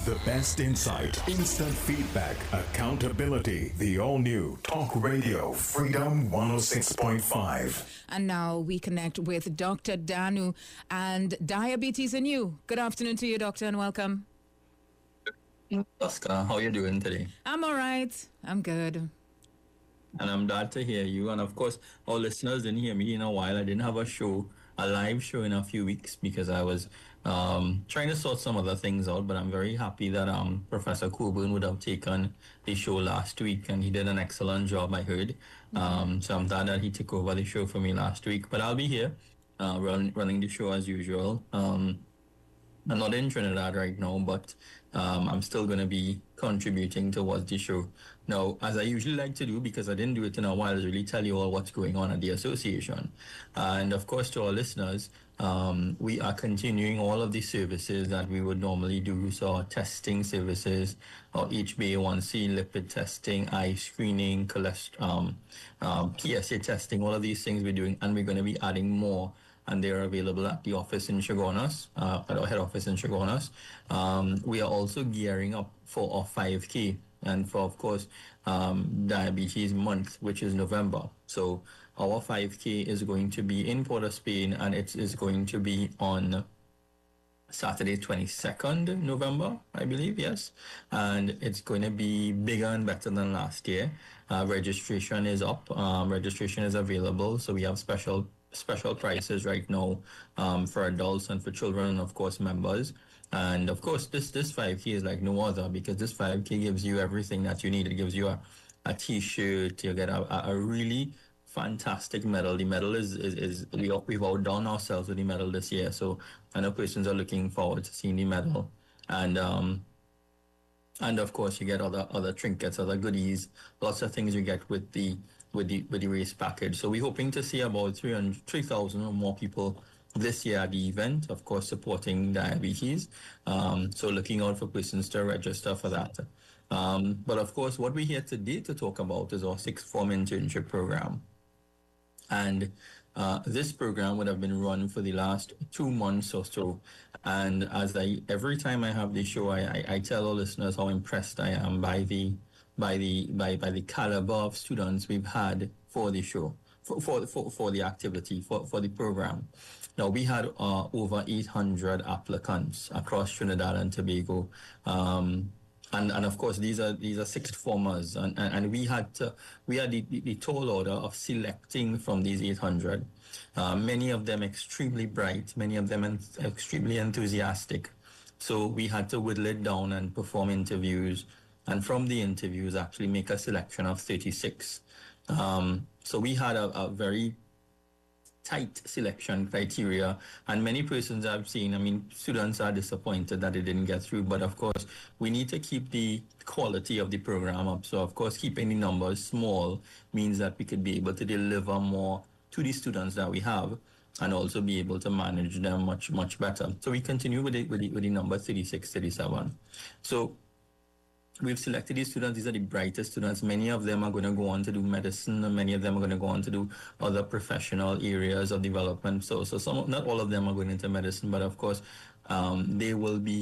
The best insight, instant feedback, accountability. The all-new Talk Radio Freedom 106.5. And now we connect with Dr. Danu and Diabetes and You. Good afternoon to you, doctor, and welcome. Oscar, how are you doing today? I'm all right. I'm good. And I'm glad to hear you. And of course, our listeners didn't hear me in a while. I didn't have a live show in a few weeks because I was trying to sort some other things out. But I'm very happy that Professor Coburn would have taken the show last week, and he did an excellent job, I heard. So I'm glad that he took over the show for me last week. But I'll be here running the show as usual. I'm not in Trinidad right now, but I'm still going to be contributing towards the show. Now, as I usually like to do, because I didn't do it in a while, is really tell you all what's going on at the association. And of course, to our listeners, we are continuing all of the services that we would normally do. So our testing services, our HbA1c, lipid testing, eye screening, cholesterol, PSA testing, all of these things we're doing, and we're going to be adding more. And they're available at the office in Chaguanas, at our head office in Chaguanas. We are also gearing up for our 5K and for, of course, Diabetes Month, which is November. So our 5K is going to be in Port of Spain, and it is going to be on Saturday, 22nd November, I believe, yes. And it's going to be bigger and better than last year. Registration is up. Registration is available. So we have special prices right now for adults and for children, and of course members. And of course this 5K is like no other, because this 5K gives you everything that you need. It gives you a t-shirt, you get a really fantastic medal. The medal is we've outdone ourselves with the medal this year, so I know persons are looking forward to seeing the medal. And of course you get other trinkets, other goodies, lots of things you get with the race package. So we're hoping to see about 3,000 or more people this year at the event, of course, supporting diabetes. So looking out for persons to register for that. But of course, what we're here today to talk about is our sixth form internship program. And this program would have been run for the last 2 months or so. And every time I have the show, I tell our listeners how impressed I am by the caliber of students we've had for the show, for the activity, for the program. Now, we had over 800 applicants across Trinidad and Tobago. And of course, these are sixth formers, and we had the tall order of selecting from these 800. Many of them extremely bright, many of them extremely enthusiastic. So we had to whittle it down and perform interviews, and from the interviews actually make a selection of 36. So we had a very tight selection criteria, and many persons I've seen, students are disappointed that they didn't get through, but of course we need to keep the quality of the program up. So of course keeping the numbers small means that we could be able to deliver more to the students that we have, and also be able to manage them much, much better. So we continue with the number 36, 37. So we've selected these students. These are the brightest students. Many of them are going to go on to do medicine, and many of them are going to go on to do other professional areas of development. So not all of them are going into medicine, but of course, they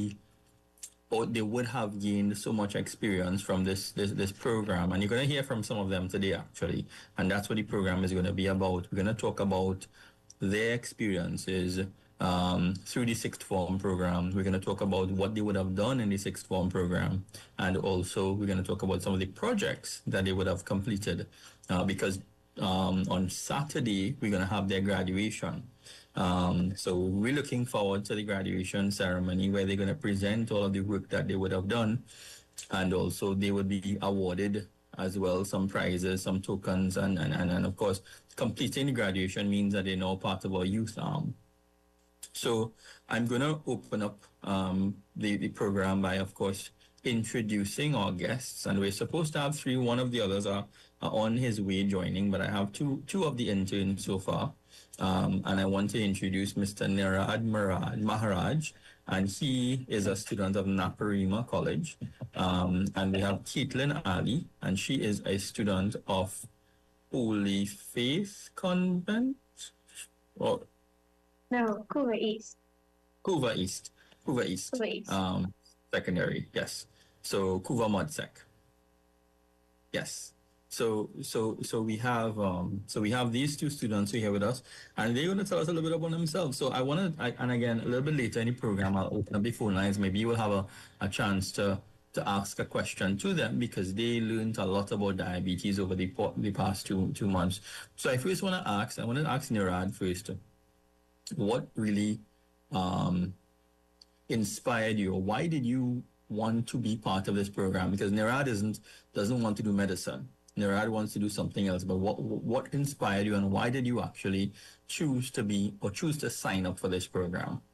would have gained so much experience from this program. And you're going to hear from some of them today, actually. And that's what the program is going to be about. We're going to talk about their experiences through the sixth form program. We're going to talk about what they would have done in the sixth form program, and also we're going to talk about some of the projects that they would have completed, because on Saturday we're going to have their graduation. So we're looking forward to the graduation ceremony, where they're going to present all of the work that they would have done, and also they would be awarded as well some prizes, some tokens, and of course completing the graduation means that they're now part of our youth arm. So I'm going to open up the program by, of course, introducing our guests. And we're supposed to have 3. One of the others are on his way joining, but I have two of the interns so far. And I want to introduce Mr. Nirad Maharaj, and he is a student of Naparima College. And we have Caitlin Ali, and she is a student of Holy Faith Convent. No, Couva East. Couva East. Couva East. secondary. Yes. So Kuva Modsec. Yes. So we have these two students who are here with us, and they're going to tell us a little bit about themselves. So and again, a little bit later in the program, I'll open up the phone lines. Maybe you will have a chance to ask a question to them because they learned a lot about diabetes over the past two months. So I first want to ask Nirad first, what really inspired you, or why did you want to be part of this program? Because Nirad doesn't want to do medicine. Nirad wants to do something else. But what inspired you, and why did you actually choose to sign up for this program?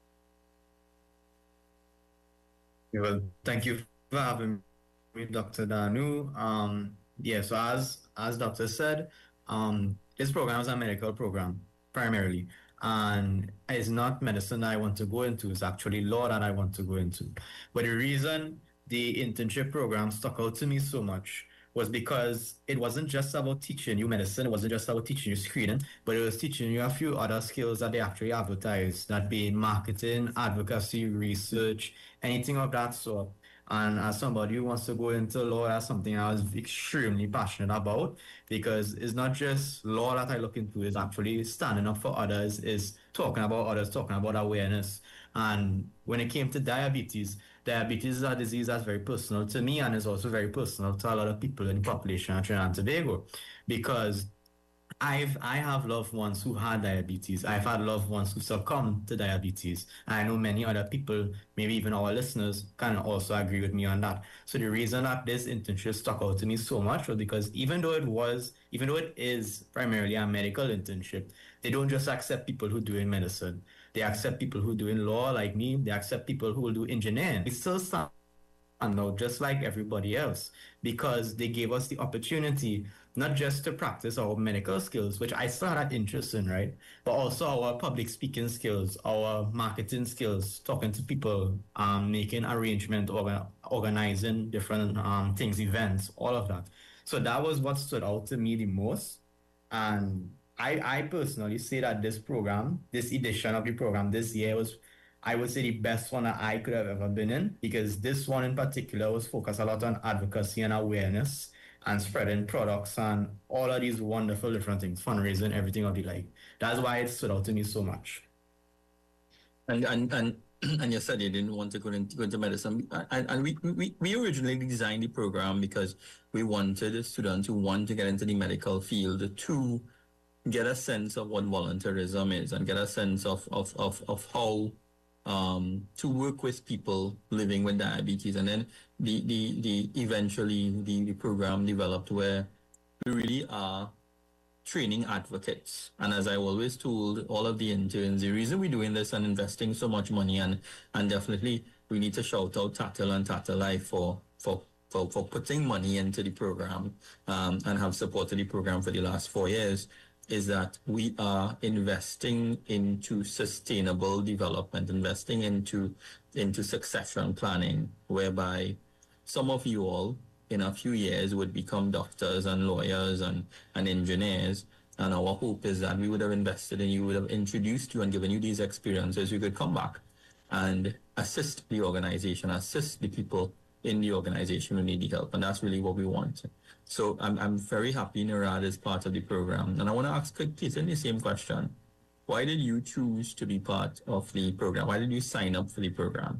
Well, thank you for having me, Dr. Danu. So as Doctor said, this program is a medical program primarily. And it's not medicine that I want to go into, it's actually law that I want to go into. But the reason the internship program stuck out to me so much was because it wasn't just about teaching you medicine, it wasn't just about teaching you screening, but it was teaching you a few other skills that they actually advertise, that being marketing, advocacy, research, anything of that sort. And as somebody who wants to go into law, that's something I was extremely passionate about, because it's not just law that I look into, it's actually standing up for others, is talking about others, talking about awareness. And when it came to diabetes is a disease that's very personal to me, and is also very personal to a lot of people in the population of Trinidad and Tobago, because I have loved ones who had diabetes. I've had loved ones who succumbed to diabetes. I know many other people, maybe even our listeners, can also agree with me on that. So the reason that this internship stuck out to me so much was because even though it is primarily a medical internship, they don't just accept people who do in medicine. They accept people who do in law like me. They accept people who will do engineering. It's still stand out just like everybody else, because they gave us the opportunity not just to practice our medical skills, which I still had interest in, right? But also our public speaking skills, our marketing skills, talking to people, making arrangements, organizing different things, events, all of that. So that was what stood out to me the most. And I personally say that this edition of the program this year was, I would say, the best one that I could have ever been in, because this one in particular was focused a lot on advocacy and awareness and spreading products and all of these wonderful different things, fundraising, everything of the like. That's why it stood out to me so much. And you said you didn't want to go into medicine, and we originally designed the program because we wanted students who want to get into the medical field to get a sense of what volunteerism is and get a sense of how to work with people living with diabetes. And then eventually the program developed where we really are training advocates. And as I always told all of the interns, the reason we're doing this and investing so much money, and definitely we need to shout out Tattile and Tattile Life for putting money into the program and have supported the program for the last 4 years, is that we are investing into sustainable development, investing into succession planning, whereby some of you all in a few years would become doctors and lawyers and engineers. And our hope is that we would have invested in you, would have introduced you and given you these experiences. You could come back and assist the organization, assist the people in the organization who need the help. And that's really what we want. So I'm very happy Nirad is part of the program. And I want to ask Peter the same question. Why did you choose to be part of the program? Why did you sign up for the program?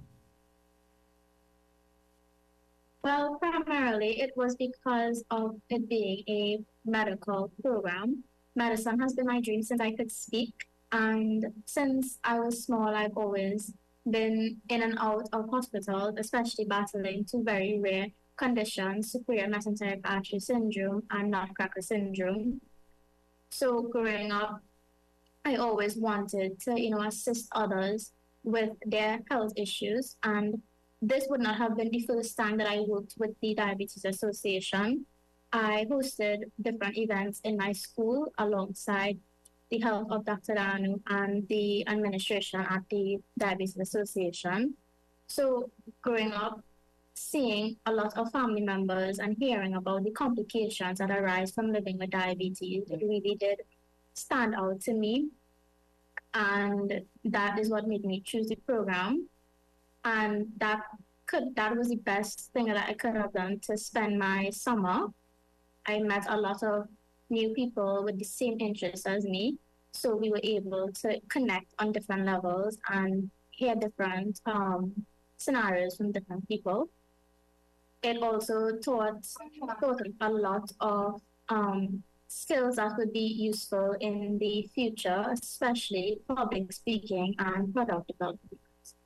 Well, primarily it was because of it being a medical program. Medicine has been my dream since I could speak. And since I was small, I've always been in and out of hospitals, especially battling two very rare conditions, superior mesenteric artery syndrome and nutcracker syndrome. So growing up, I always wanted to, assist others with their health issues. And this would not have been the first time that I worked with the Diabetes Association. I hosted different events in my school alongside the help of Dr. Danu and the administration at the Diabetes Association. So growing up, seeing a lot of family members and hearing about the complications that arise from living with diabetes, it really did stand out to me. And that is what made me choose the program. And that that was the best thing that I could have done to spend my summer. I met a lot of new people with the same interests as me. So we were able to connect on different levels and hear different scenarios from different people. It also taught a lot of skills that would be useful in the future, especially public speaking and product development.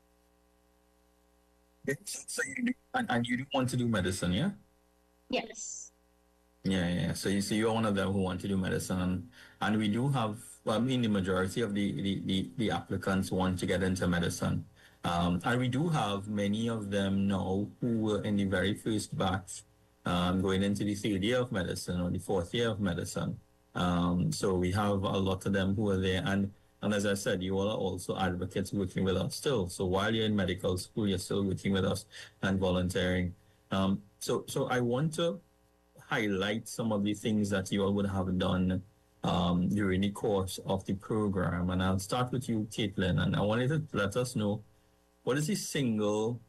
So you do, and you do want to do medicine, yeah? Yes. Yeah. So you're one of them who want to do medicine, and we do have. Well, I mean, the majority of the applicants want to get into medicine, and we do have many of them now who were in the very first batch, going into the third year of medicine or the fourth year of medicine. So we have a lot of them who are there, and as I said, you all are also advocates working with us still. So while you're in medical school, you're still working with us and volunteering. So I want to highlight some of the things that you all would have done during the course of the program. And I'll start with you, Caitlin, and I wanted to let us know, what is the single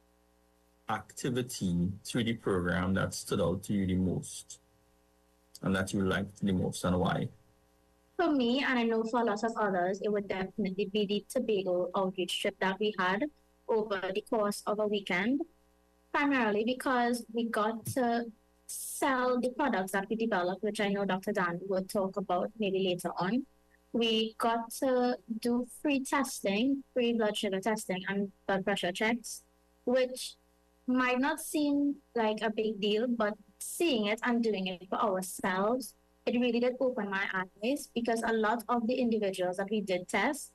activity through the program that stood out to you the most and that you liked the most, and why? For me, and I know for a lot of others, it would definitely be the Tobago outreach trip that we had over the course of a weekend, primarily because we got to sell the products that we developed, which I know Dr. Dan will talk about maybe later on. We got to do free testing, free blood sugar testing and blood pressure checks, which might not seem like a big deal, but seeing it and doing it for ourselves, it really did open my eyes, because a lot of the individuals that we did test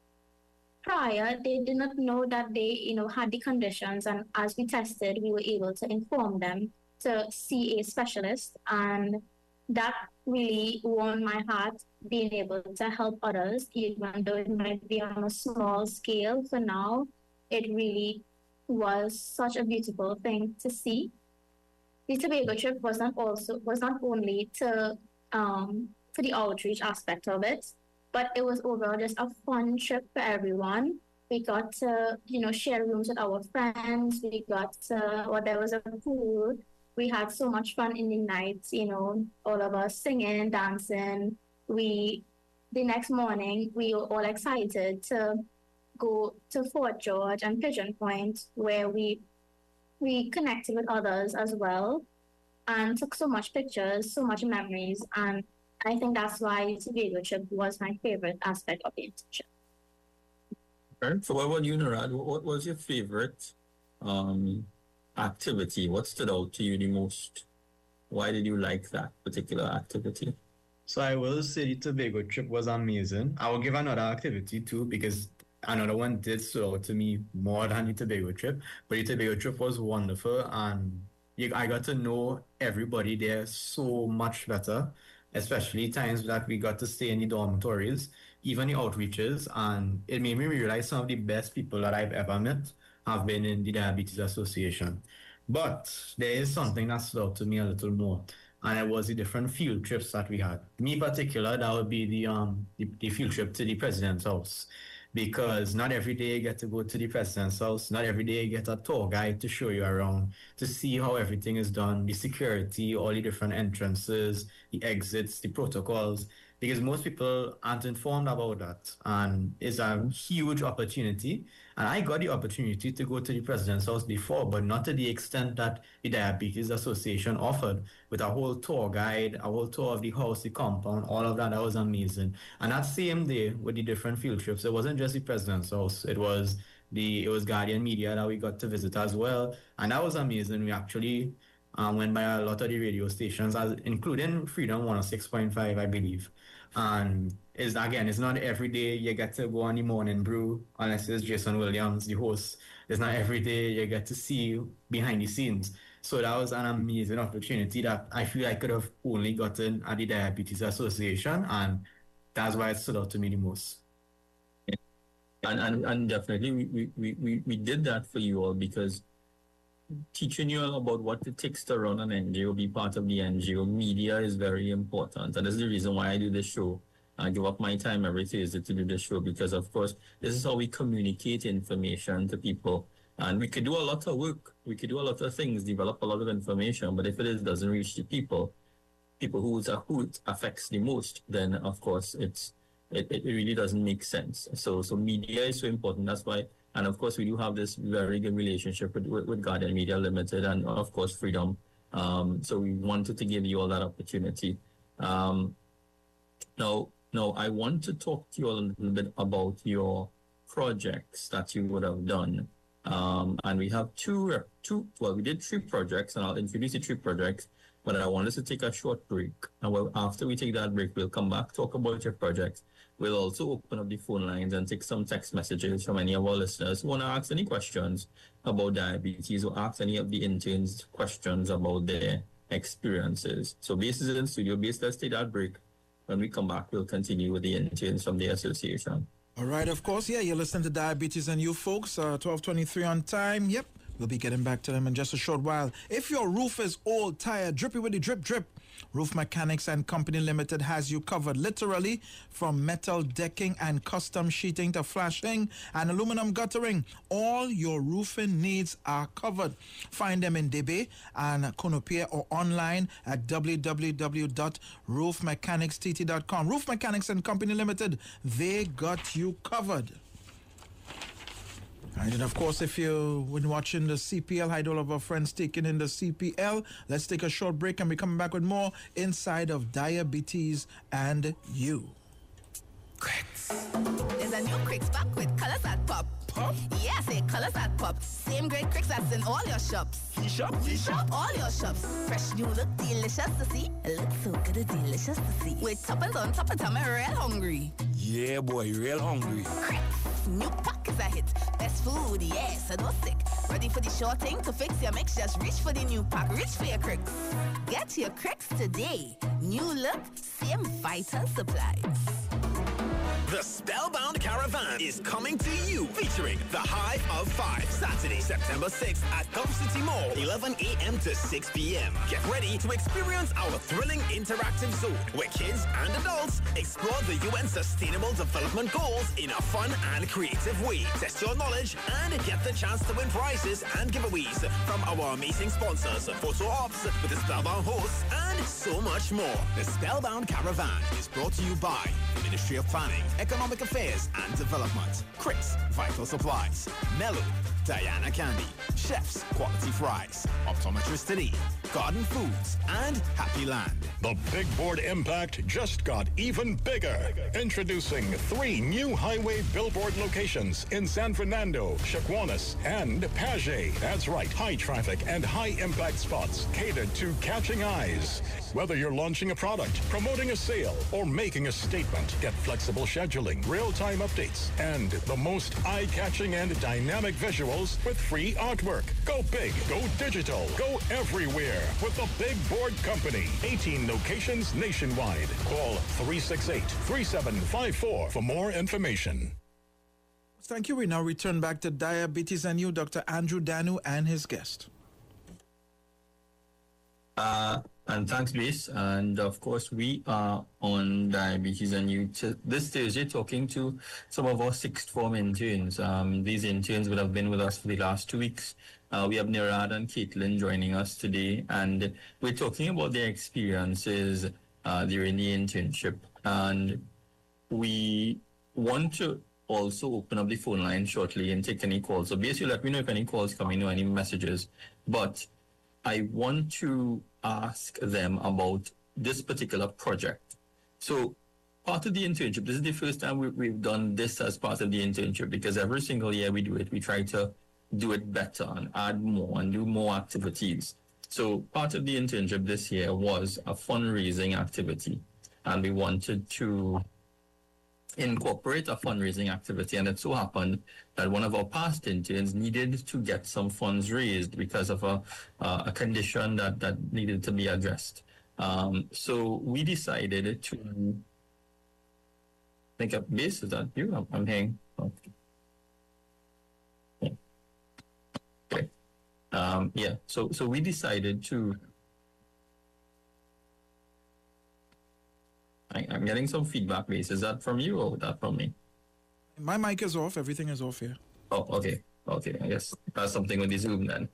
prior, they did not know that they, had the conditions. And as we tested, we were able to inform them to see a specialist. And that really warmed my heart, being able to help others, even though it might be on a small scale for now. It really was such a beautiful thing to see. The Tobago trip was not only to for the outreach aspect of it, but it was overall just a fun trip for everyone. We got to, share rooms with our friends. We got to, there was a pool. We had so much fun in the nights, all of us singing, dancing. The next morning, we were all excited to go to Fort George and Pigeon Point, where we connected with others as well and took so much pictures, so much memories. And I think that's why the Tobago trip was my favorite aspect of the internship. Okay. So what about you, Narad? What was your favorite activity? What stood out to you the most? Why did you like that particular activity? So I will say the Tobago trip was amazing. I will give another activity too, because another one did stood out to me more than the Tobago trip. But the Tobago trip was wonderful, and I got to know everybody there so much better, especially times that we got to stay in the dormitories, even the outreaches, and it made me realize some of the best people that I've ever met have been in the Diabetes Association. But there is something that stood out to me a little more, and it was the different field trips that we had. Me in particular, that would be the field trip to the president's house. Because not every day you get to go to the president's house. Not every day you get a tour guide to show you around, to see how everything is done, the security, all the different entrances, the exits, the protocols. Because most people aren't informed about that. And it's a huge opportunity. And I got the opportunity to go to the president's house before, but not to the extent that the Diabetes Association offered, with a whole tour guide, a whole tour of the house, the compound, all of that. That was amazing. And that same day with the different field trips, it wasn't just the president's house. It was Guardian Media that we got to visit as well. And that was amazing. We actually went by a lot of the radio stations, including Freedom 106.5, I believe. And it's not every day you get to go on the morning brew, unless it's Jason Williams, the host. It's not every day you get to see behind the scenes. So that was an amazing opportunity that I feel I could have only gotten at the Diabetes Association, and that's why it stood out to me the most. And definitely we did that for you all, because teaching you all about what it takes to run an NGO, be part of the NGO, media is very important. And that's the reason why I do this show. I give up my time every Thursday to do this show, because, of course, this is how we communicate information to people. And we could do a lot of work. We could do a lot of things, develop a lot of information. But if it doesn't reach the people who it affects the most, then of course it really doesn't make sense. So media is so important. That's why, and of course we do have this very good relationship with Guardian Media Limited and of course Freedom. So we wanted to give you all that opportunity. Now I want to talk to you a little bit about your projects that you would have done. And we have we did 3 projects, and I'll introduce the 3 projects. But I want us to take a short break. And after we take that break, we'll come back, talk about your projects. We'll also open up the phone lines and take some text messages from any of our listeners who want to ask any questions about diabetes or ask any of the interns questions about their experiences. So Base is in studio. Base, let's take that break. When we come back, we'll continue with the interns from the association. All right, of course. Yeah, you're listening to Diabetes and You folks, 12:23 on time. Yep. We'll be getting back to them in just a short while. If your roof is old, tired, drippy with the drip, Roof Mechanics and Company Limited has you covered, literally, from metal decking and custom sheeting to flashing and aluminum guttering. All your roofing needs are covered. Find them in Debe and Konopia or online at www.roofmechanicstt.com. Roof Mechanics and Company Limited, they got you covered. Right, and of course, if you've been watching the CPL, hi to all of our friends taking in the CPL. Let's take a short break and we're coming back with more inside of Diabetes and You. Cricks. There's a new Cricks pack with colors that pop. Pop? Yeah, say colors that pop. Same great Cricks that's in all your shops. Shop? All your shops. Fresh new look, delicious to see. It looks so good, it's delicious to see. With toppings on top of time, I'm real hungry. Yeah, boy, real hungry. Cricks. New pack is a hit. Best food, yeah, so don't sick. Ready for the short thing to fix your mix? Just reach for the new pack. Reach for your Cricks. Get your Cricks today. New look, same vital supplies. The Spellbound Caravan is coming to you, featuring the Hive of 5, Saturday, September 6th at Gulf City Mall, 11 a.m. to 6 p.m. Get ready to experience our thrilling interactive zone, where kids and adults explore the UN Sustainable Development Goals in a fun and creative way. Test your knowledge and get the chance to win prizes and giveaways from our amazing sponsors, photo ops with the Spellbound hosts, and so much more. The Spellbound Caravan is brought to you by the Ministry of Planning, Economic Affairs and Development, Chris Vital Supplies, Mellow, Diana Candy, Chef's Quality Fries, Optometrist Today, Garden Foods, and Happy Land. The Big Board Impact just got even bigger. Introducing 3 new highway billboard locations in San Fernando, Chaguanas, and Paget. That's right, high traffic and high impact spots catered to catching eyes. Whether you're launching a product, promoting a sale, or making a statement, get flexible scheduling, real-time updates, and the most eye-catching and dynamic visuals with free artwork. Go big, go digital, go everywhere with the Big Board Company. 18 locations nationwide. Call 368-3754 for more information. Thank you. We now return back to Diabetes and You, Dr. Andrew Danu and his guest. And thanks, Base. And of course, we are on Diabetes and You this Thursday talking to some of our sixth form interns. These interns would have been with us for the last 2 weeks. We have Nirad and Caitlin joining us today, and we're talking about their experiences during the internship. And we want to also open up the phone line shortly and take any calls. So basically, let me know if any calls come in or any messages. But I want to ask them about this particular project. So part of the internship, this is the first time we've done this as part of the internship, because every single year we do it, we try to do it better and add more and do more activities. So part of the internship this year was a fundraising activity, and we wanted to incorporate a fundraising activity, and it so happened that one of our past interns needed to get some funds raised because of a condition that needed to be addressed. So we decided to think of this. Is that you? I'm hearing. Okay. Yeah. So we decided to. I'm getting some feedback, Base. Is that from you or that from me? My mic is off. Everything is off here. Oh, okay. Okay, I guess that's something with the Zoom then.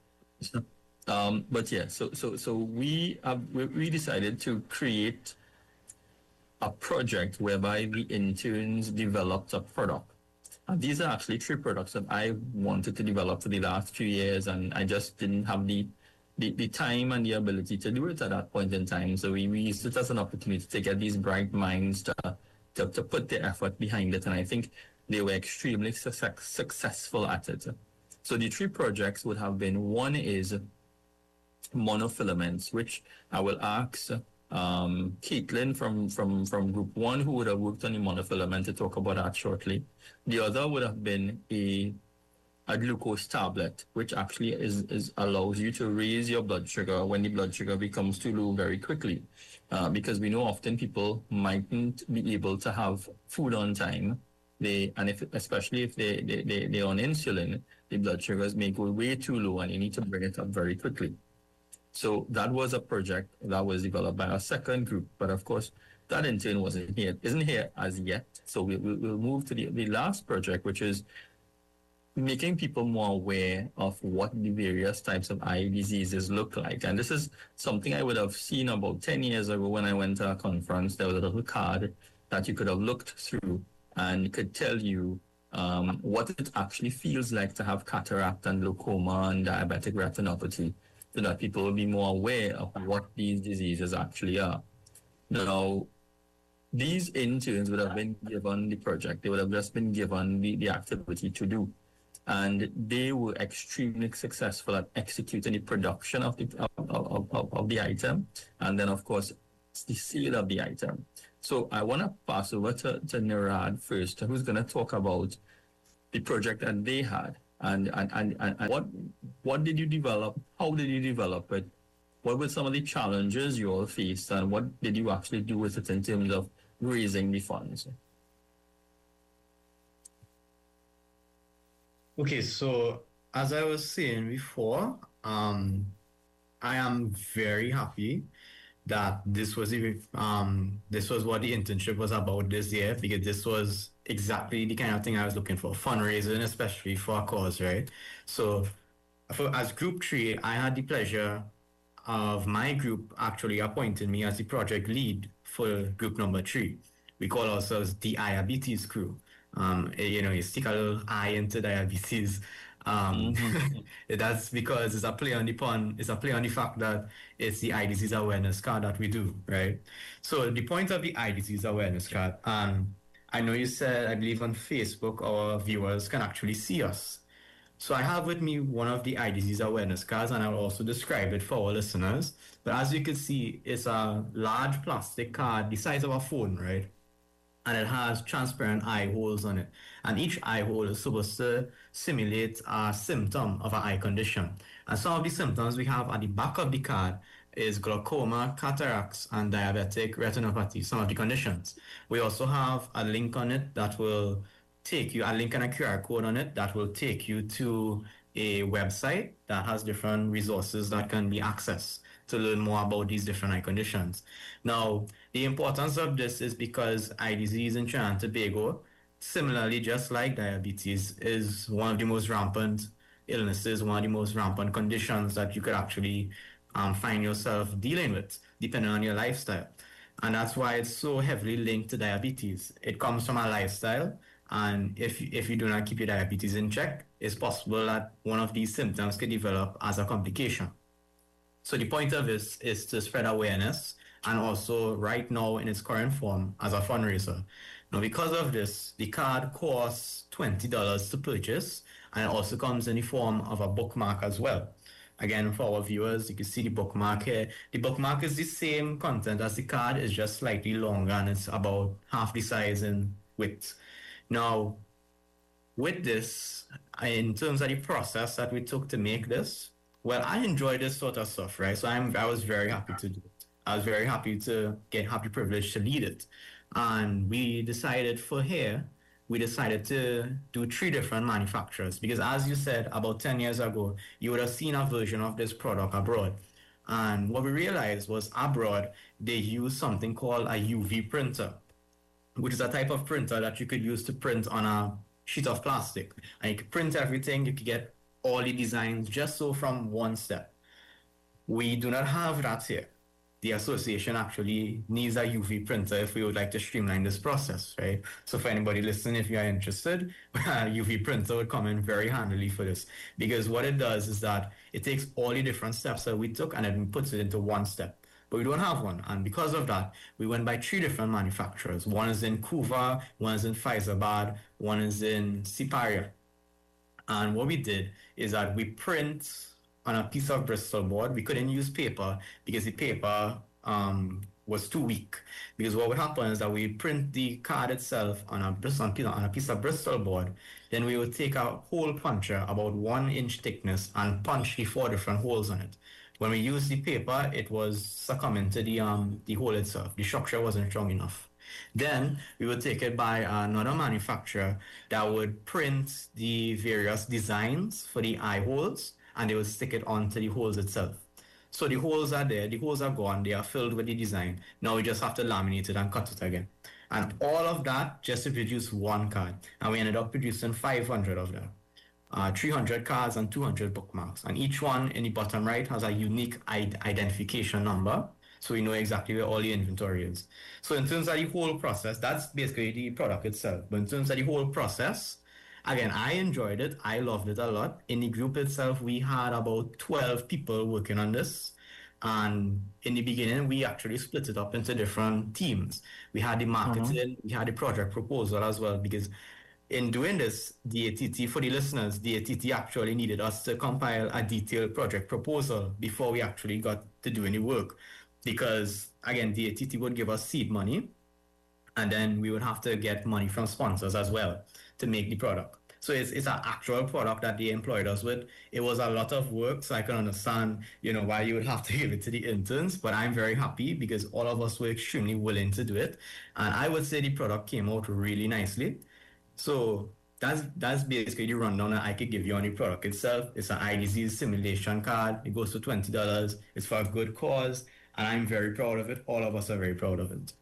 But yeah, so we decided to create a project whereby the interns developed a product. And these are actually 3 products that I wanted to develop for the last few years, and I just didn't have the time and the ability to do it at that point in time. So we used it as an opportunity to get these bright minds to put their effort behind it, and I think they were extremely successful at it. So the 3 projects would have been, one is monofilaments, which I will ask Caitlin from Group 1, who would have worked on the monofilament, to talk about that shortly. The other would have been a glucose tablet, which actually is allows you to raise your blood sugar when the blood sugar becomes too low very quickly. Because we know often people mightn't be able to have food on time. Especially if they're on insulin, the blood sugars may go way too low and you need to bring it up very quickly. So that was a project that was developed by a second group, but of course that intern isn't here as yet. So we'll move to the last project, which is making people more aware of what the various types of eye diseases look like. And this is something I would have seen about 10 years ago when I went to a conference. There was a little card that you could have looked through and could tell you what it actually feels like to have cataract and glaucoma and diabetic retinopathy, so that people will be more aware of what these diseases actually are. Now, these interns would have been given the project. They would have just been given the activity to do. And they were extremely successful at executing the production of the item, and then, of course, the sale of the item. So I want to pass over to Nirad first, who's going to talk about the project that they had. And what did you develop? How did you develop it? What were some of the challenges you all faced, and what did you actually do with it in terms of raising the funds? Okay, so as I was saying before, I am very happy that this was what the internship was about this year, because this was exactly the kind of thing I was looking for, fundraising, especially for a cause, right? So as Group 3, I had the pleasure of my group actually appointing me as the project lead for group number 3. We call ourselves the diabetes crew. You stick a little eye into diabetes. That's because it's a play on the fact that it's the eye disease awareness card that we do, right? So the point of the eye disease awareness card, I know you said, I believe on Facebook, our viewers can actually see us. So I have with me one of the eye disease awareness cards, and I'll also describe it for our listeners. But as you can see, it's a large plastic card the size of a phone, right? And it has transparent eye holes on it. And each eye hole is supposed to simulate a symptom of an eye condition. And some of the symptoms we have at the back of the card is glaucoma, cataracts, and diabetic retinopathy, some of the conditions. We also have a link on it that will take you, a link and a QR code on it that will take you to a website that has different resources that can be accessed to learn more about these different eye conditions. Now, the importance of this is because eye disease in Trinidad and Tobago, similarly, just like diabetes, is one of the most rampant illnesses, one of the most rampant conditions that you could actually find yourself dealing with, depending on your lifestyle. And that's why it's so heavily linked to diabetes. It comes from our lifestyle, and if you do not keep your diabetes in check, it's possible that one of these symptoms could develop as a complication. So the point of this is to spread awareness, and also right now in its current form as a fundraiser. Now, because of this, the card costs $20 to purchase, and it also comes in the form of a bookmark as well. Again, for our viewers, you can see the bookmark here. The bookmark is the same content as the card, it's just slightly longer, and it's about half the size in width. Now, with this, in terms of the process that we took to make this, well, I enjoy this sort of stuff, right? So I was very happy to do it. I was very happy to have the privilege to lead it. And we decided to do 3 different manufacturers, because as you said, about 10 years ago, you would have seen a version of this product abroad. And what we realized was abroad, they use something called a UV printer, which is a type of printer that you could use to print on a sheet of plastic. And you could print everything, you could get all the designs just so from one step. We do not have that here. The association actually needs a UV printer if we would like to streamline this process, right? So for anybody listening, if you are interested, a UV printer would come in very handily for this, because what it does is that it takes all the different steps that we took and then puts it into one step. But we don't have one, and because of that, we went by 3 different manufacturers. One is in Couva, one is in Faizabad, one is in Siparia. And what we did is that we print on a piece of Bristol board. We couldn't use paper because the paper was too weak. Because what would happen is that we print the card itself on a piece of Bristol board. Then we would take a hole puncher about 1 inch thickness and punch the 4 different holes on it. When we used the paper, it was succumbing to the hole itself. The structure wasn't strong enough. Then we would take it by another manufacturer that would print the various designs for the eye holes, and they would stick it onto the holes itself. So the holes are there, the holes are gone, they are filled with the design. Now we just have to laminate it and cut it again. And all of that just to produce 1 card. And we ended up producing 500 of them. 300 cards and 200 bookmarks. And each one in the bottom right has a unique identification number, so we know exactly where all the inventory is. So in terms of the whole process, that's basically the product itself. But in terms of the whole process, again, I enjoyed it. I loved it a lot. In the group itself, we had about 12 people working on this. And in the beginning, we actually split it up into different teams. We had the marketing, we had the project proposal as well, because in doing this, DATT, for the listeners, DATT actually needed us to compile a detailed project proposal before we actually got to do any work. Because, again, DATT would give us seed money, and then we would have to get money from sponsors as well to make the product. So it's an actual product that they employed us with. It was a lot of work, so I can understand, why you would have to give it to the interns. But I'm very happy because all of us were extremely willing to do it. And I would say the product came out really nicely. So that's basically the rundown that I could give you on the product itself. It's an eye disease simulation card. It goes for $20. It's for a good cause. And I'm very proud of it. All of us are very proud of it.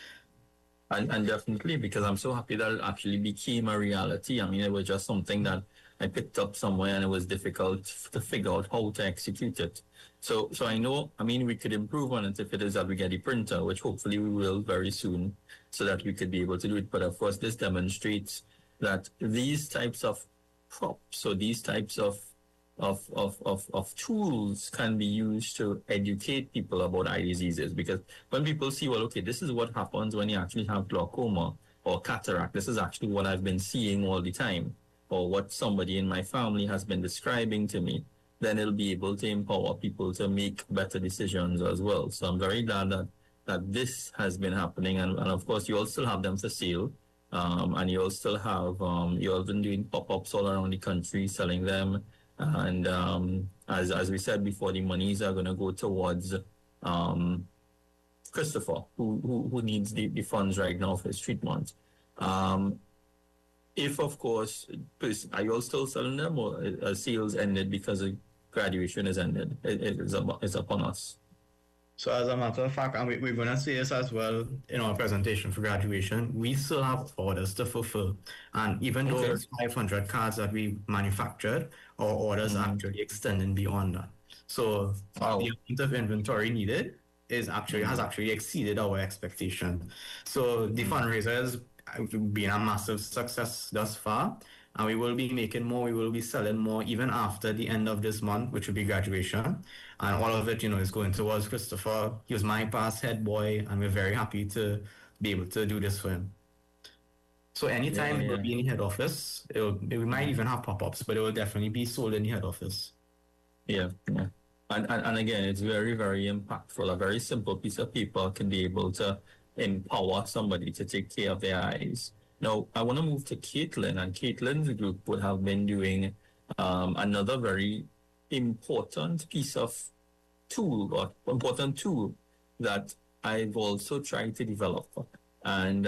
And definitely, because I'm so happy that it actually became a reality. I mean, it was just something that I picked up somewhere and it was difficult to figure out how to execute it. So I know, we could improve on it if it is that we get a printer, which hopefully we will very soon, so that we could be able to do it. But of course, this demonstrates that these types of props, so these types of tools can be used to educate people about eye diseases. Because when people see, well, okay, this is what happens when you actually have glaucoma or cataract. This is actually what I've been seeing all the time, or what somebody in my family has been describing to me, then it'll be able to empower people to make better decisions as well. So I'm very glad that this has been happening. And of course, you all still have them for sale. And you all still have, you all been doing pop-ups all around the country, selling them. And as we said before, the monies are going to go towards Christopher, who needs the funds right now for his treatment. If, of course, are you all still selling them, or sales ended because graduation is ended? It's upon us. So as a matter of fact, and we're going to say this as well in our presentation for graduation, we still have orders to fulfill. And even though it's 500 cards that we manufactured, our orders are actually extending beyond that. So the amount of inventory needed has actually exceeded our expectation. So the fundraiser has been a massive success thus far. And we will be making more, we will be selling more even after the end of this month, which will be graduation. And all of it, is going towards Christopher. He was my past head boy, and we're very happy to be able to do this for him. So anytime it will be in the head office, we might even have pop-ups, but it will definitely be sold in the head office. Yeah. And again, it's very, very impactful. A very simple piece of paper can be able to empower somebody to take care of their eyes. Now, I want to move to Caitlin, and Caitlin's group would have been doing another very important piece of tool, or important tool that I've also tried to develop. And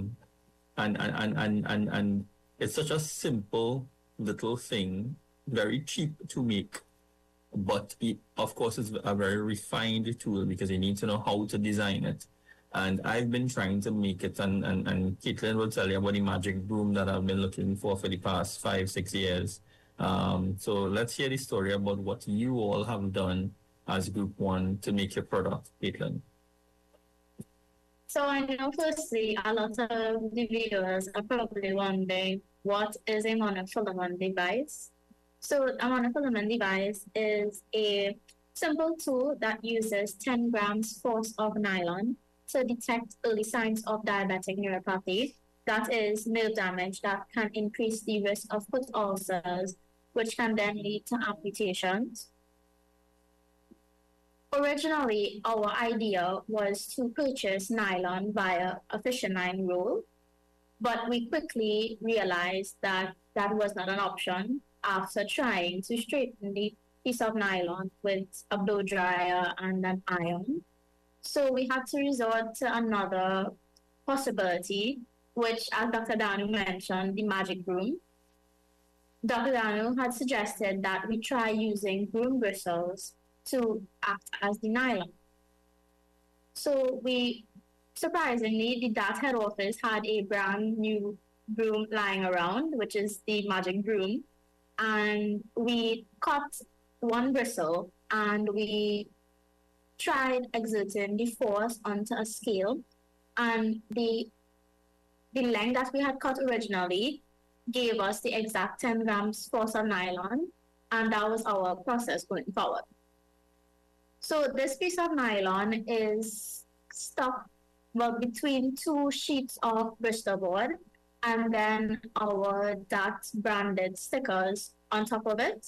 it's such a simple little thing, very cheap to make, but it, of course, it's a very refined tool because you need to know how to design it. And I've been trying to make it, and Caitlin will tell you about the magic broom that I've been looking for the past 5-6 years. So let's hear the story about what you all have done as Group One to make your product, Caitlin. So I know firstly, a lot of the viewers are probably wondering, what is a monofilament device? So a monofilament device is a simple tool that uses 10 grams force of nylon to detect early signs of diabetic neuropathy, that is nerve damage that can increase the risk of foot ulcers, which can then lead to amputations. Originally, our idea was to purchase nylon via a fishing line roll, but we quickly realized that that was not an option after trying to straighten the piece of nylon with a blow dryer and an iron. So we had to resort to another possibility, which, as Dr. Danu mentioned, the magic broom. Dr. Danu had suggested that we try using broom bristles to act as the nylon. So we, surprisingly, the DAT head office had a brand new broom lying around, which is the magic broom. And we cut one bristle and we tried exerting the force onto a scale. And the length that we had cut originally gave us the exact 10 grams force of nylon. And that was our process going forward. So this piece of nylon is stuck between two sheets of Bristol board, and then our DAT branded stickers on top of it.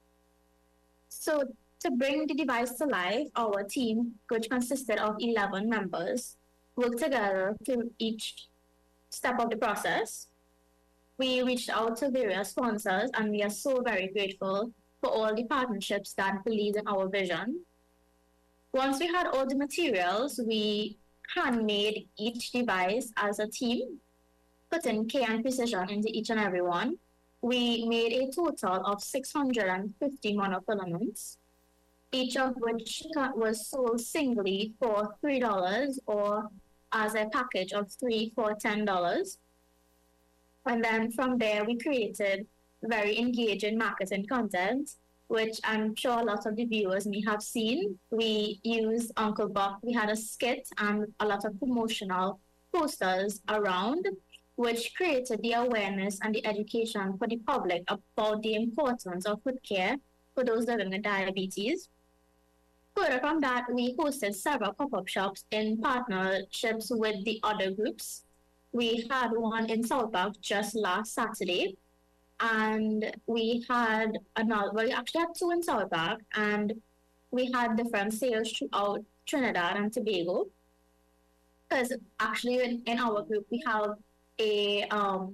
So to bring the device to life, our team, which consisted of 11 members, worked together through each step of the process. We reached out to various sponsors, and we are so very grateful for all the partnerships that believe in our vision. Once we had all the materials, we handmade each device as a team, putting care and precision into each and every one. We made a total of 650 monofilaments, each of which was sold singly for $3 or as a package of 3 for $10. And then from there, we created very engaging marketing content, which I'm sure a lot of the viewers may have seen. We used Uncle Buck. We had a skit and a lot of promotional posters around, which created the awareness and the education for the public about the importance of foot care for those living with diabetes. Further from that, we hosted several pop-up shops in partnerships with the other groups. We had one in South Park just last Saturday, and we had another, well, we actually had two in South Park, and we had different sales throughout Trinidad and Tobago. Because actually in our group, we have a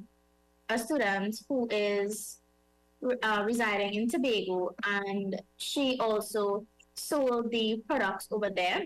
student who is residing in Tobago, and she also sold the products over there,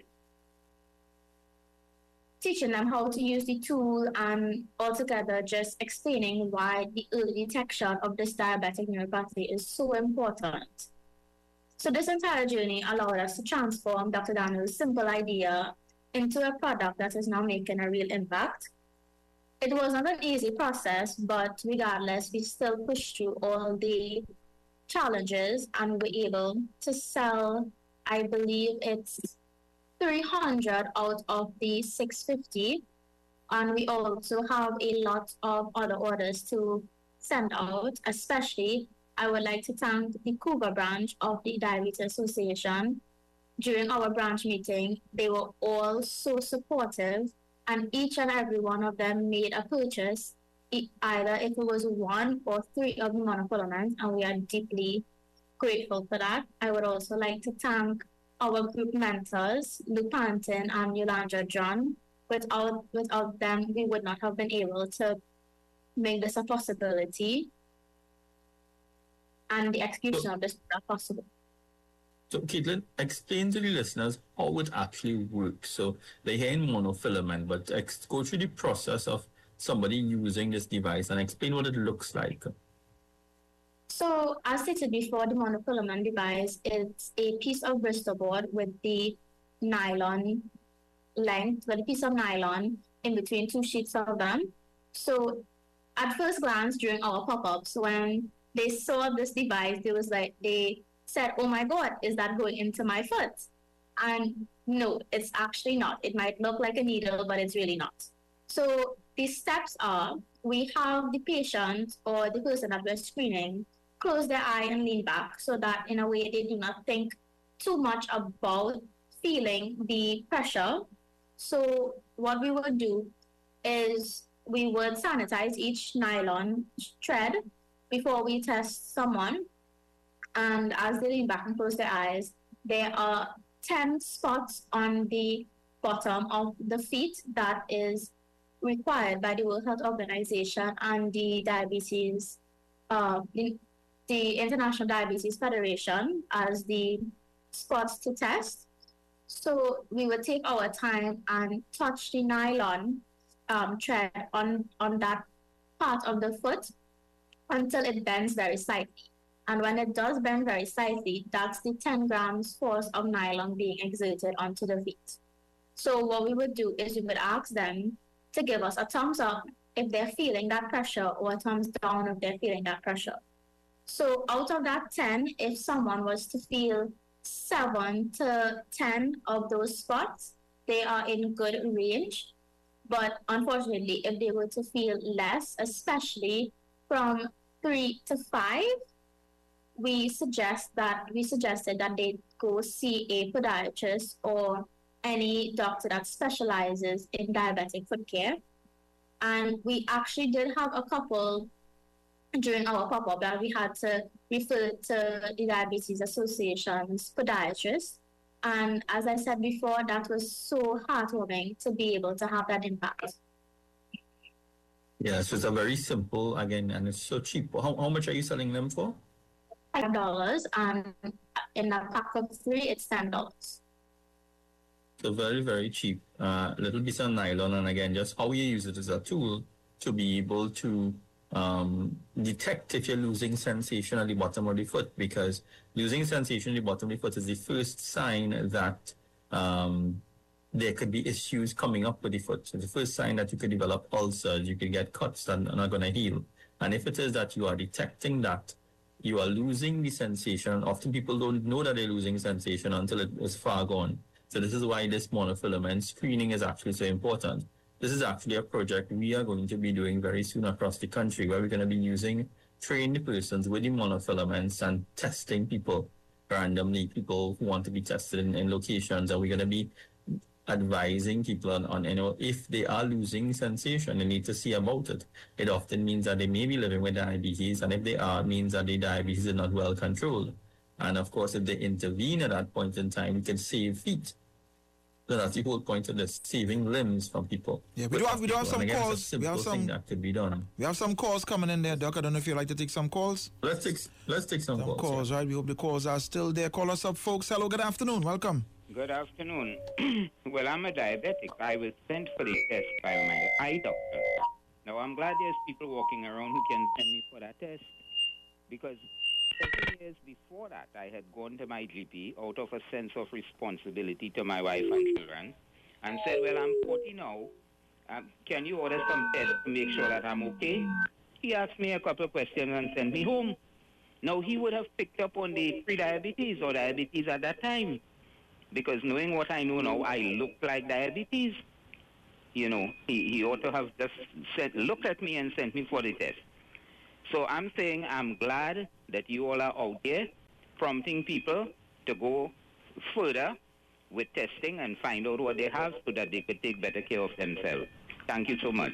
teaching them how to use the tool, and altogether just explaining why the early detection of this diabetic neuropathy is so important. So this entire journey allowed us to transform Dr. Danu's simple idea into a product that is now making a real impact. It was not an easy process, but regardless, we still pushed through all the challenges and we were able to sell, I believe it's 300 out of the 650. And we also have a lot of other orders to send out, especially I would like to thank the Cougar branch of the Diabetes Association. During our branch meeting, they were all so supportive, and each and every one of them made a purchase, either if it was 1 or 3 of the monofilaments, and we are deeply grateful for that. I would also like to thank our group mentors, Luke Panton and Yolanda John. Without them, we would not have been able to make this a possibility, and the execution of this is not possible. So, Caitlin, explain to the listeners how it actually works. So, they hear in monofilament, but go through the process of somebody using this device and explain what it looks like. So, as stated before, the monofilament device is a piece of Bristol board with the nylon length with a piece of nylon in between two sheets of them. So at first glance during our pop-ups, when they saw this device, they said, "Oh my God, is that going into my foot?" And no, it's actually not. It might look like a needle, but it's really not. So the steps are, we have the patient or the person that we're screening close their eye and lean back so that in a way they do not think too much about feeling the pressure. So what we would do is we would sanitize each nylon thread before we test someone. And as they lean back and close their eyes, there are 10 spots on the bottom of the feet that is required by the World Health Organization and the Diabetes, the International Diabetes Federation as the spots to test. So we would take our time and touch the nylon thread on that part of the foot until it bends very slightly. And when it does bend very slightly, that's the 10 grams force of nylon being exerted onto the feet. So what we would do is we would ask them to give us a thumbs up if they're feeling that pressure or a thumbs down if they're feeling that pressure. So out of that 10, if someone was to feel 7 to 10 of those spots, they are in good range. But unfortunately, if they were to feel less, especially from 3 to 5, we suggested that they go see a podiatrist or any doctor that specializes in diabetic foot care. And we actually did have a couple during our pop-up that we had to refer to the Diabetes Association's podiatrist. And as I said before, that was so heartwarming to be able to have that impact. Yeah, so it's a very simple, again, and it's so cheap. How much are you selling them for? $5, and in a pack of 3, it's $10. So very, very cheap. Little piece of nylon, and again, just how you use it as a tool to be able to detect if you're losing sensation at the bottom of the foot, because losing sensation at the bottom of the foot is the first sign that there could be issues coming up with the foot. So the first sign that you could develop ulcers, you could get cuts that are not going to heal. And if it is that you are detecting that you are losing the sensation, often people don't know that they're losing sensation until it is far gone. So this is why this monofilament screening is actually so important. This is actually a project we are going to be doing very soon across the country, where we're going to be using trained persons with the monofilaments and testing people randomly, people who want to be tested in locations. And we're going to be advising people on if they are losing sensation, they need to see about it. It often means that they may be living with diabetes, and if they are, it means that the diabetes is not well controlled. And of course, if they intervene at that point in time, we can save feet. So that's the whole point of this, saving limbs from people. Yeah, we do have some calls. We have some that could be done. We have some calls coming in there, Doc. I don't know if you'd like to take some calls. Let's take some calls. Yeah. Right? We hope the calls are still there. Call us up, folks. Hello, good afternoon. Welcome. Good afternoon. Well, I'm a diabetic. I was sent for the test by my eye doctor. Now, I'm glad there's people walking around who can send me for that test, because 7 years before that, I had gone to my GP out of a sense of responsibility to my wife and children and said, well, I'm 40 now. Can you order some tests to make sure that I'm okay? He asked me a couple of questions and sent me home. Now, he would have picked up on the pre-diabetes or diabetes at that time, because knowing what I know now, I look like diabetes. You know, he ought to have just looked at me and sent me for the test. So I'm saying I'm glad that you all are out there prompting people to go further with testing and find out what they have so that they could take better care of themselves. Thank you so much.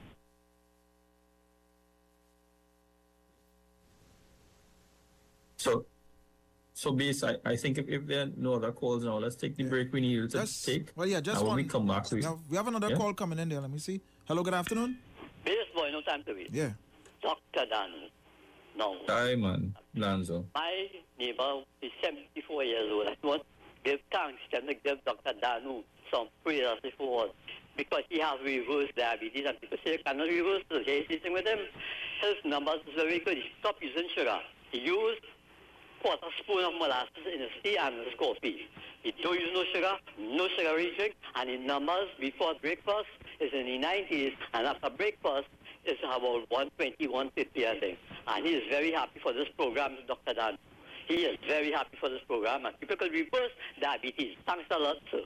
So Base, I think if there are no other calls now, let's take the break we need to take. Well, yeah, just when we come back to it. We have another call coming in there. Let me see. Hello, good afternoon. Base boy, no time to wait. Yeah. Dr. Dan. No. Hi, man. Lanzo. My neighbor is 74 years old. I want to give thanks to give Dr. Danu some prayers before, because he has reversed diabetes, and people say, cannot reverse it. Okay, sitting with him, his numbers is very good. He stopped using sugar. He used quarter spoon of molasses in his tea and his coffee. He don't use no sugary drink, and in numbers before breakfast is in the 90s, and after breakfast is about 120, 150, I think. And he is very happy for this program, Dr. Dan. He is very happy for this program, and people could reverse diabetes. Thanks a lot, sir.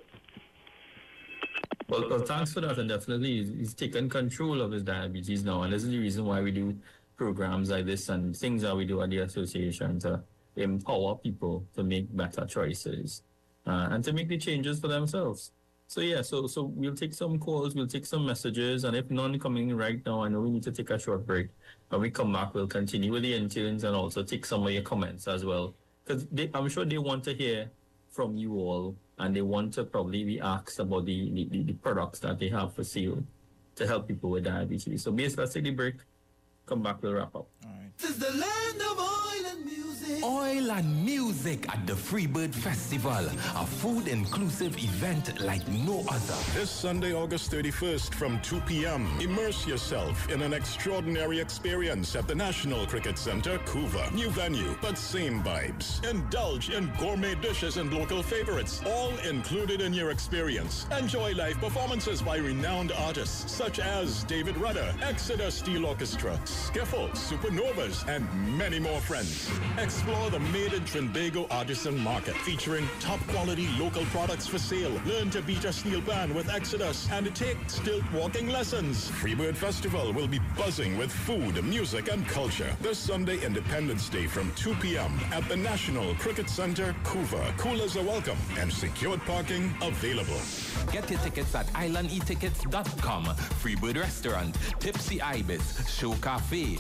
Well, thanks for that, and definitely he's taken control of his diabetes now, and this is the reason why we do programs like this and things that we do at the association to empower people to make better choices and to make the changes for themselves. So yeah, so we'll take some calls, we'll take some messages, and if none coming right now, I know we need to take a short break. When we come back, we'll continue with the interns and also take some of your comments as well, because I'm sure they want to hear from you all, and they want to probably be asked about the products that they have for sale to help people with diabetes. So basically, let's take the break. Come back, we'll wrap up. All right. This is the land of oil and music. Oil and music at the Freebird Festival, a food-inclusive event like no other. This Sunday, August 31st from 2 p.m., immerse yourself in an extraordinary experience at the National Cricket Centre, Couva. New venue, but same vibes. Indulge in gourmet dishes and local favorites, all included in your experience. Enjoy live performances by renowned artists such as David Rudder, Exeter Steel Orchestra, Skiffle, Supernovas, and many more friends. Explore the Made in Trinbago Artisan Market, featuring top-quality local products for sale. Learn to beat a steel pan with Exodus and take stilt walking lessons. Freebird Festival will be buzzing with food, music, and culture this Sunday, Independence Day, from 2 p.m. at the National Cricket Centre, Couva. Coolers are welcome and secured parking available. Get your tickets at islandetickets.com. Freebird Restaurant, Tipsy Ibis, Show Cafe,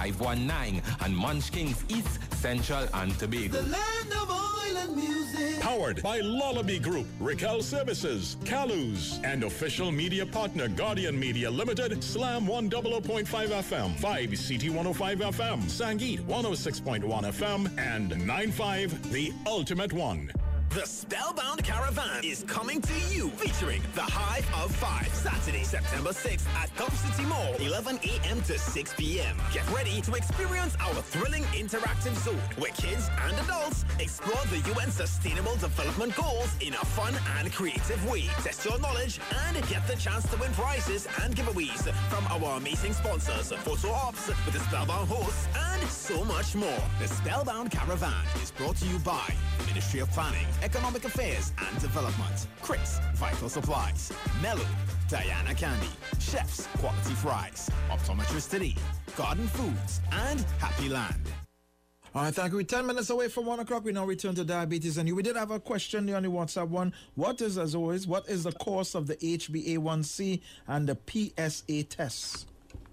519, and Munch Kings East, Central, and Tobago. The land of oil and music. Powered by Lullaby Group, Raquel Services, Calus, and official media partner Guardian Media Limited, Slam 100.5 FM, 5 CT 105 FM, Sangeet 106.1 FM, and 95, the ultimate one. The Spellbound Caravan is coming to you, featuring the Hive of 5, Saturday, September 6th at Gulf City Mall, 11 a.m. to 6 p.m. Get ready to experience our thrilling interactive zone, where kids and adults explore the UN Sustainable Development Goals in a fun and creative way. Test your knowledge and get the chance to win prizes and giveaways from our amazing sponsors, photo ops with the Spellbound hosts, and so much more. The Spellbound Caravan is brought to you by the Ministry of Planning, Economic Affairs and Development, Chris Vital Supplies, Mellow, Diana Candy, Chef's Quality Fries, Optometrist Today, Garden Foods, and Happy Land. All right, thank you. We're 10 minutes away from 1 o'clock. We now return to diabetes. And we did have a question there on the WhatsApp one. What is, as always, what is the cost of the HbA1c and the PSA tests?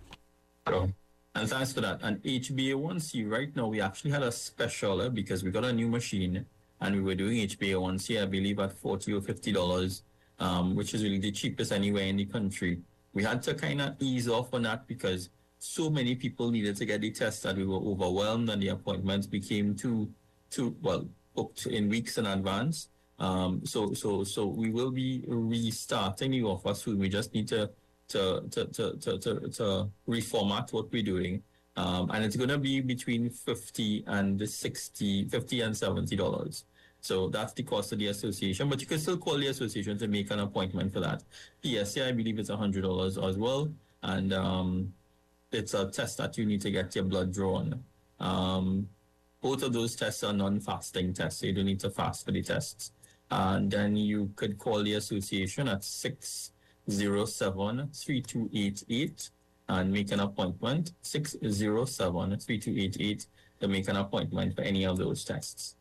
And thanks for that. And HbA1c, right now, we actually had a special because we got a new machine and we were doing HbA1c, I believe, at $40 or $50, which is really the cheapest anywhere in the country. We had to kind of ease off on that because so many people needed to get the test that we were overwhelmed and the appointments became too booked in weeks in advance. So we will be restarting the offer soon. We just need to reformat what we're doing. And it's going to be between $50 and $70. So that's the cost of the association, but you can still call the association to make an appointment for that. PSA, I believe it's $100 as well. And it's a test that you need to get your blood drawn. Both of those tests are non-fasting tests, so you don't need to fast for the tests. And then you could call the association at 607-3288 and make an appointment, 607-3288 to make an appointment for any of those tests.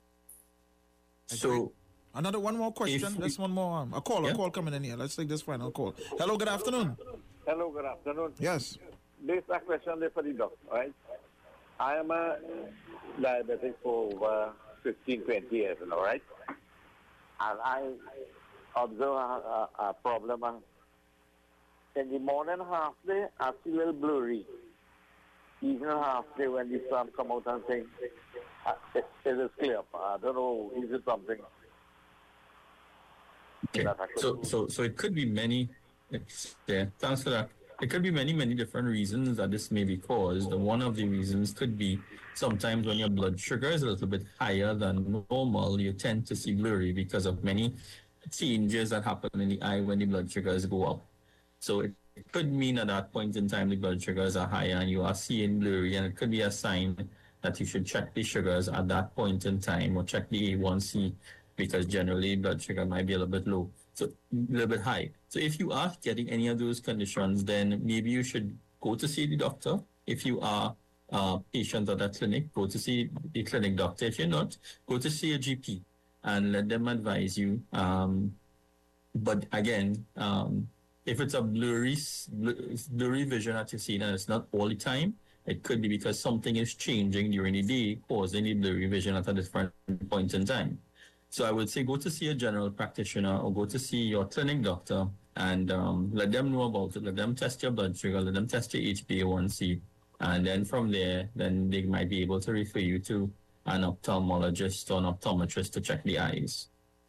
So one more question. There's one more. A call coming in here. Let's take this final call. Hello, good afternoon. Hello, good afternoon. Yes. This is a question for the doctor, right? I am a diabetic for over 15, 20 years now, right? And I observe a problem. In the morning half day, I feel a little blurry. Evening half day, when the sun come out and things, it is clear. I don't know, is it something? Okay. So it could be many. Yeah, thanks for that. There could be many different reasons that this may be caused. One of the reasons could be sometimes when your blood sugar is a little bit higher than normal, you tend to see blurry because of many changes that happen in the eye when the blood sugars go up. So it could mean at that point in time the blood sugars are higher and you are seeing blurry, and it could be a sign that you should check the sugars at that point in time, or check the A1C, because generally blood sugar might be a little bit low, so a little bit high. So if you are getting any of those conditions, then maybe you should go to see the doctor. If you are patient at that clinic, go to see the clinic doctor. If you're not, go to see a GP and let them advise you. But again, if it's a blurry vision that you're seeing and it's not all the time, it could be because something is changing during the day, causing the blurry vision at a different point in time. So I would say go to see a general practitioner or go to see your clinic doctor and let them know about it. Let them test your blood sugar, let them test your HbA1c. And then from there, then they might be able to refer you to an ophthalmologist or an optometrist to check the eyes.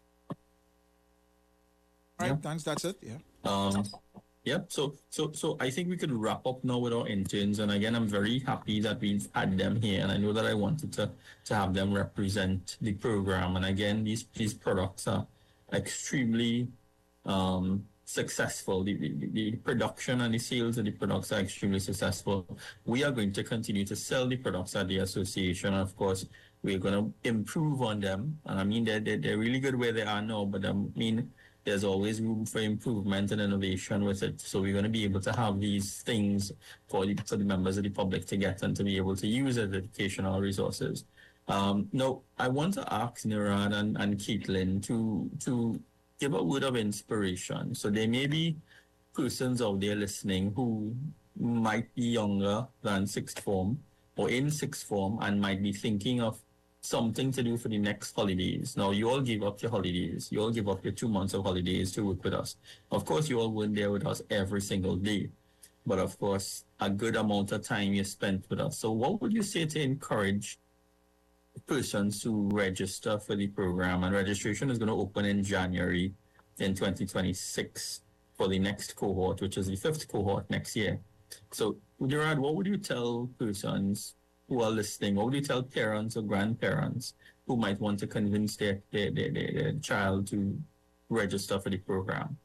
All right, thanks. That's it. Yeah. Yep. So I think we could wrap up now with our interns. And again, I'm very happy that we've had them here. And I know that I wanted to have them represent the program. And again, these products are extremely successful. The production and the sales of the products are extremely successful. We are going to continue to sell the products at the association. Of course, we're going to improve on them. And I mean, they're really good where they are now. But I mean, there's always room for improvement and innovation with it. So we're going to be able to have these things for the members of the public to get and to be able to use as educational resources. Now, I want to ask Nirad and Caitlin to give a word of inspiration. So there may be persons out there listening who might be younger than sixth form or in sixth form and might be thinking of something to do for the next holidays. Now, you all give up your holidays. You all give up your 2 months of holidays to work with us. Of course, you all weren't there with us every single day. But of course, a good amount of time you spent with us. So what would you say to encourage persons to register for the program? And registration is going to open in January in 2026 for the next cohort, which is the 5th cohort next year. So, Nirad, what would you tell persons who are listening? What would you tell parents or grandparents who might want to convince their child to register for the program?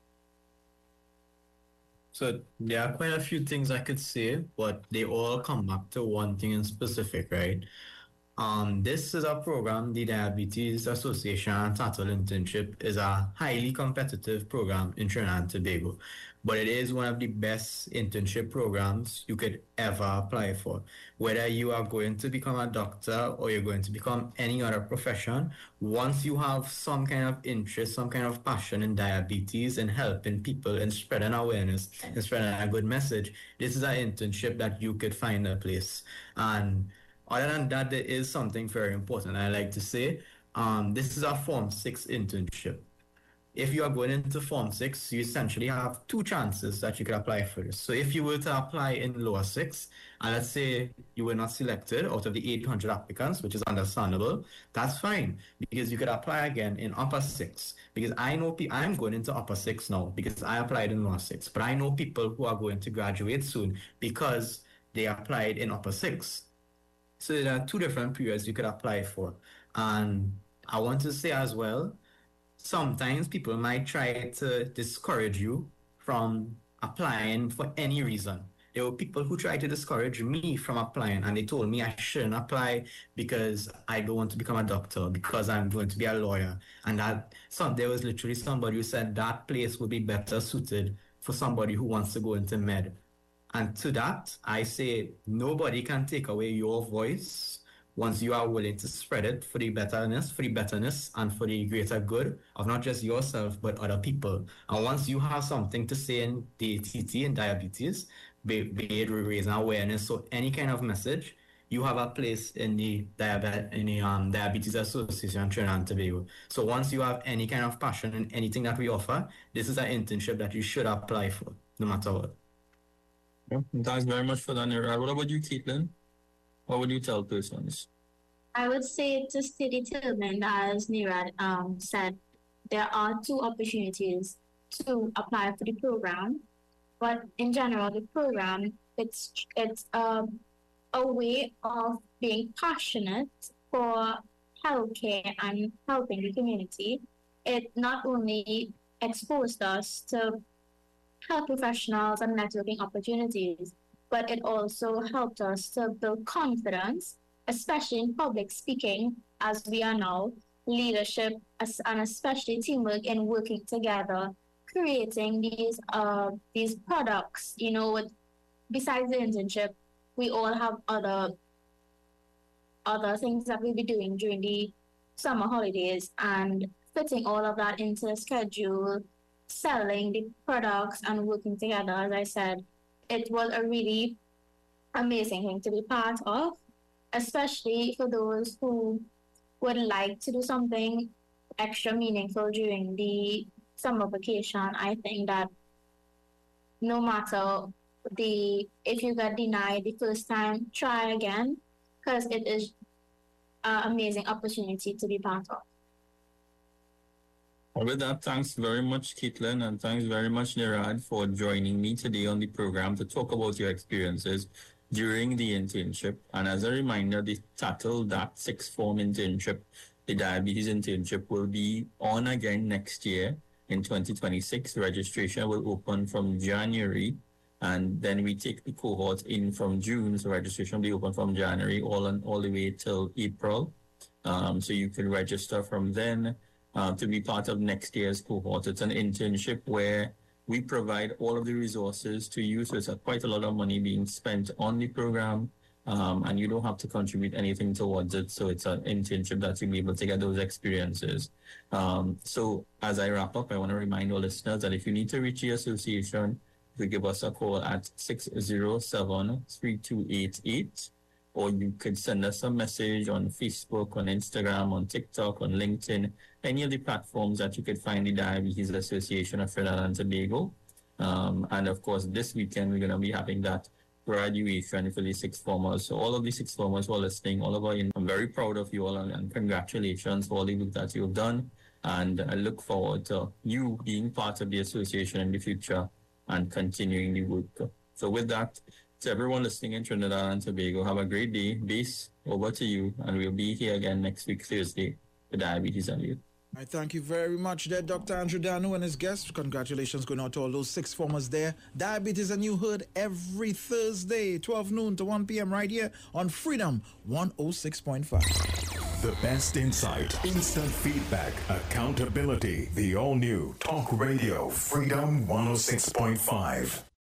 So there are quite a few things I could say, but they all come back to one thing in specific, right? This is a program, the Diabetes Association and Title Internship is a highly competitive program in Trinidad and Tobago, but it is one of the best internship programs you could ever apply for. Whether you are going to become a doctor or you're going to become any other profession, once you have some kind of interest, some kind of passion in diabetes and helping people and spreading awareness and spreading a good message, this is an internship that you could find a place. And other than that, there is something very important I like to say. This is a Form 6 internship. If you are going into Form 6, you essentially have 2 chances that you could apply for this. So if you were to apply in lower 6, and let's say you were not selected out of the 800 applicants, which is understandable, that's fine, because you could apply again in upper 6. Because I know I'm going into upper 6 now because I applied in lower 6, but I know people who are going to graduate soon because they applied in upper 6. So there are 2 different periods you could apply for. And I want to say as well, sometimes people might try to discourage you from applying for any reason. There were people who tried to discourage me from applying, and they told me I shouldn't apply because I don't want to become a doctor, because I'm going to be a lawyer. And there was literally somebody who said that place would be better suited for somebody who wants to go into med. And to that, I say nobody can take away your voice once you are willing to spread it for the betterness, and for the greater good of not just yourself, but other people. And once you have something to say in DTT and diabetes, be it raising awareness or any kind of message, you have a place in the Diabetes Association Trinidad and Tobago. So once you have any kind of passion in anything that we offer, this is an internship that you should apply for, no matter what. Thanks very much for that, Nirad. What about you, Caitlin? What would you tell persons? I would say to stay determined, as Nirad said, there are 2 opportunities to apply for the program. but in general, the program, it's a way of being passionate for healthcare and helping the community. It not only exposed us to health professionals and networking opportunities, but it also helped us to build confidence, especially in public speaking, as we are now, leadership, and especially teamwork in working together, creating these products. You know, besides the internship, we all have other things that we'll be doing during the summer holidays, and fitting all of that into the schedule, selling the products and working together. As I said, it was a really amazing thing to be part of, especially for those who would like to do something extra meaningful during the summer vacation. I think that no matter if you got denied the first time, try again, because it is an amazing opportunity to be part of. With that, thanks very much, Caitlin, and thanks very much, Nirad, for joining me today on the program to talk about your experiences during the internship. And as a reminder, the title, that sixth form internship, the diabetes internship, will be on again next year in 2026. Registration will open from January, and then we take the cohort in from June. So registration will be open from January all the way till April. So you can register from then to be part of next year's cohort. It's an internship where we provide all of the resources to you. So it's quite a lot of money being spent on the program, and you don't have to contribute anything towards it. So it's an internship that you'll be able to get those experiences. So as I wrap up, I want to remind our listeners that if you need to reach the association, you give us a call at 607-3288, or you could send us a message on Facebook, on Instagram, on TikTok, on LinkedIn, any of the platforms that you could find the Diabetes Association of Trinidad and Tobago. And of course, this weekend, we're going to be having that graduation for the sixth formers. So all of the sixth formers who are listening, I'm very proud of you all, and congratulations for all the work that you've done. And I look forward to you being part of the association in the future and continuing the work. So with that, to everyone listening in Trinidad and Tobago, have a great day. Base, over to you, and we'll be here again next week, Thursday, for Diabetes and Youth. I thank you very much there, Dr. Andrew Danu and his guests. Congratulations going out to all those sixth formers there. Diabetes and You heard every Thursday, 12 noon to 1 p.m. right here on Freedom 106.5. The best insight, instant feedback, accountability. The all-new Talk Radio Freedom 106.5.